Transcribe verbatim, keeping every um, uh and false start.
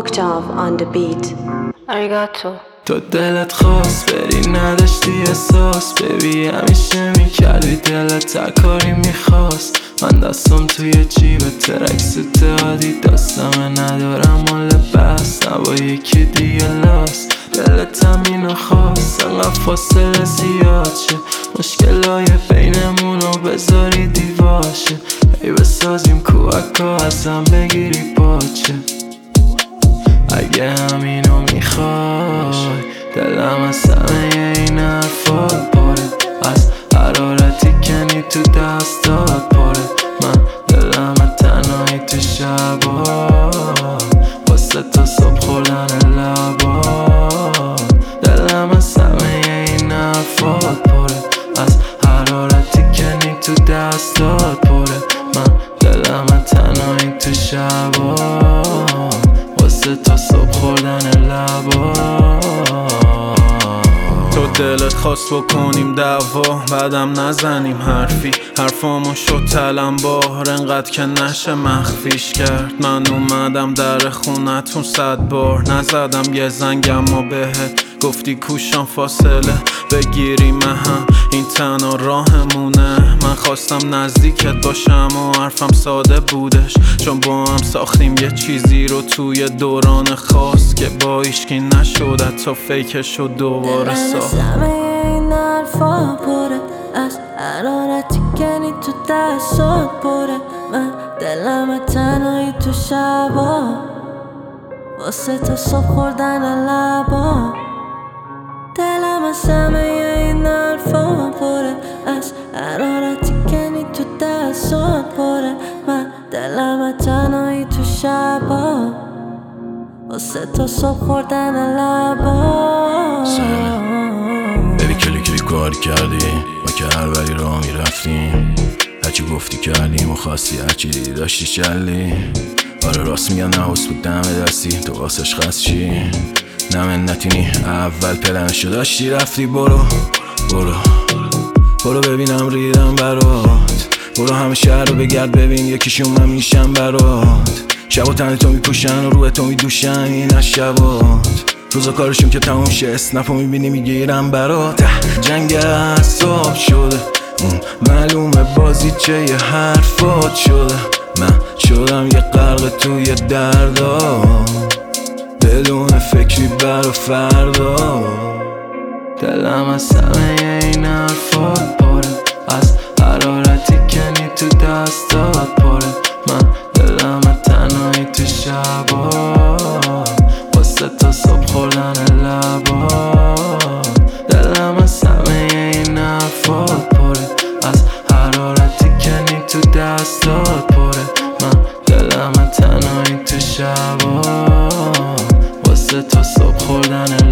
Mokhtar on the beat. Arigato. تو دلت خواست بری نداشتی احساس، ببی همیشه میکردی دلت هر کاری میخواست. من دستم توی جیب ترک سوته عادی دستمه ندارم مال بس، نبا یکی دیگه لاست. دلت هم اینو خواست انقدر فاصله زیاد شه، مشکلای بینمونو بذاری دیواشه. ای بسازیم کوهکا ازم بگیری پاچه، اگه همینو میخوای. دلم از همه این حرفات پاره، از حرارتی کنی تو دستات پاره. من دلم تنهایی تو شبات، واسه تا صبح خوردن لبات. دلم از همه این حرفات پاره، از حرارتی کنی تو دستات پاره. من دلم تنهایی تو شبات، واسه تا صبح خوردن لبات. تو دلت خواست بکنیم دعوا، بعدم نزنیم حرفی. حرفامو شد تلمبار انقدر که نشه مخفیش کرد. من اومدم در خونتون صد بار نزدم یه زنگم و بهت گفتی کوشم فاصله بگیریم هم، این تنها راهمونه. من خواستم نزدیکت باشم و حرفم ساده بودش، چون با هم ساختیم یه چیزی رو توی دوران خاص که با ایشکی نشد حتی فیکش رو دوباره ساخت. همه این حرفا پره، از حرارتی کنی تو دستات پره. من دلم تنهایی تو شبا، واسه تا صبح خوردن لبا. دلم از همه این حرفا پره، از حرارتی کنی تو دستات پره. من دلم تنهایی تو شبا، واسه تا صبح خوردن لبا. ببی کلی کلی کاری کردی، ما که هر بری را میرفتیم. هرچی گفتی کردیم و خواستی هرچی دیدی داشتی چلی. آره راست میگن نحوس بود دم دستی تو واسش خست چی. نه منتینی اول پلنشو داشتی رفتی. برو برو برو ببینم ریدم برات. برو همه شهر رو بگرد ببین یکیشون من میشم برات. شب و تن تو میپوشن و روی تو میدوشن این از شبات. روزا کارشون که تموم شه اسنپو میبینی میگیرم برات. جنگ اعصاب شده اون معلومه بازی چه یه حرفات شده. من شدم یه غرق توی دردا، بدون فکری برا فردا. دلم از همه این حرفات پاره، از حرارتی کنی تو دستات پاره. من دلم تنهایی تو شبات، واسه تا صبح خوردن لبات. دلم از همه این حرفات پاره، از حرارتی کنی تو دستات پاره. من دلم تنهایی تو شبات، واسه تا صبح خوردن